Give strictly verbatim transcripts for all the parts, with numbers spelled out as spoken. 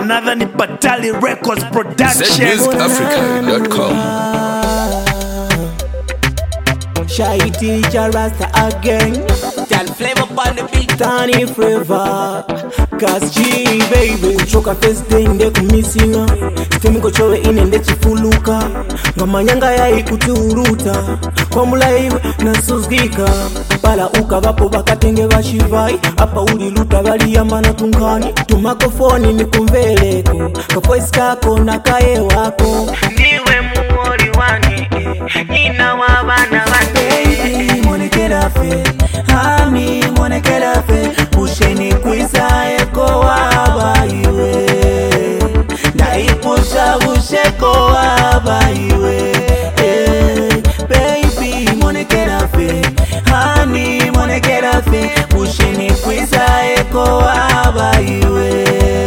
Another ni Patali Records Production. set music africa dot com. Shy teacher Rasta again. Gal flavor on the beat. Tani Forever. Cause G baby kuchoka first day nde kumisinga Stemi kochowe ine nde chifuluka Ngamanyanga ya ikuturuta Kwa mula iwe nasuzgika Pala uka vapo bakatenge vashivai Apa uli luta gali ya mana tunkani Tumakofoni ni kumveleko Kapoisi kako na kae wako Niwe muori wani Nina wabana wani Baby monekera fe Hami monekera fe Pusheni kwiza eko waba iwe Naipusha usheko waba iwe hey, baby monekera fe Honey monekera fe Pusheni kwiza eko waba iwe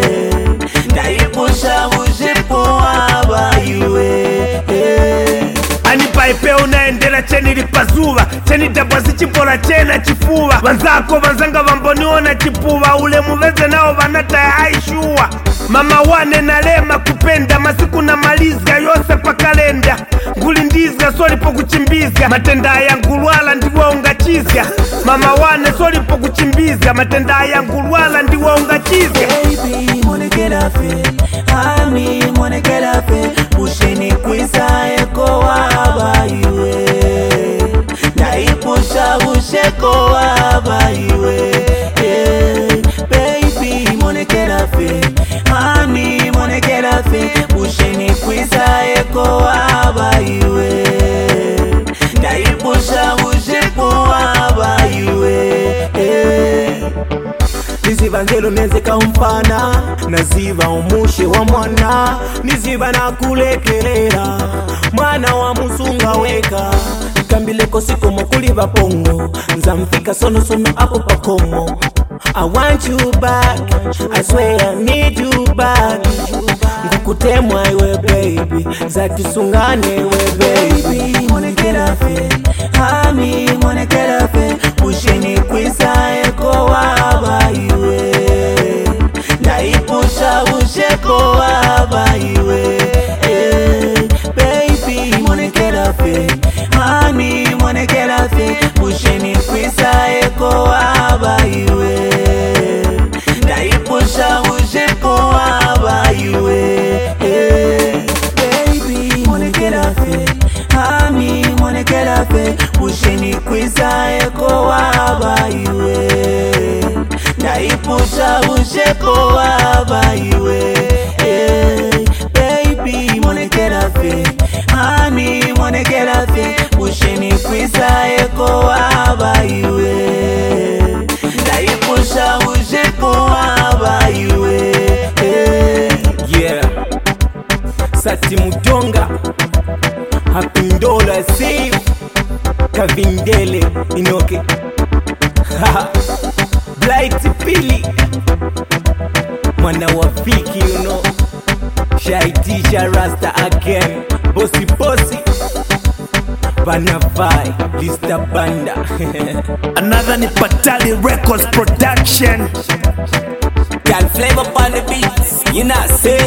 Naipusha usheko waba iwe hey. Anipaipe unaendela cheni lipazuva Cheni dabwazi chipora chena chifuva Wanzako wanzanga wamboniona chipuva Ule muveze nao vanata ya aishua Mama wane na lema kupenda Masiku na malizga yose pa kalenda Ngulindizga soli po kuchimbizga Matenda ya ngulwala ndiwa ungachizga Mama wane soli po kuchimbizga Matenda ya ngulwala ndiwa ungachizga Baby monekera fe Honey monekera fe Pusheni kwiza eko waba iwe Naipusha usheko waba iwe hey, baby monekera fe Honey monekera fe Pusheni kwiza eko waba iwe Naipusha usheko waba iwe hey. Niziva ngelo nenzeka umfana Naziva umushe wa mwana Niziva na kulekelera Mwana wa musunga weka Kambileko siko mokuliva pongo Nzamfika sono sono hapo pakomo I want you back I swear I need you back Ngukutemwa iwe baby Zatusungane iwe baby Monekera fe Hami monekera fe Pusheni kwiza eko waba iwe Naipusha usheko waba iwe hey, baby monekera fe Honey monekera fe Pusheni kwiza eko waba iwe Naipusha usheko waba iwe hey, baby monekera fe Honey monekera fe Pusheni kwiza eko waba iwe Naipusha usheko waba iwe hey, baby monekera fe Honey monekera fe Pusheni kwiza eko waba iwe Naipusha usheko waba iwe hey. Yeah Sati Mudonga Happy Ndola see Kavindele Inoke Blight Pili Mwana wa Fiki you know Shy teacher Rasta again Bossy bossy Banavai Lista Banda Another ni Patali Records Production. Gal flavor on the beat. You not say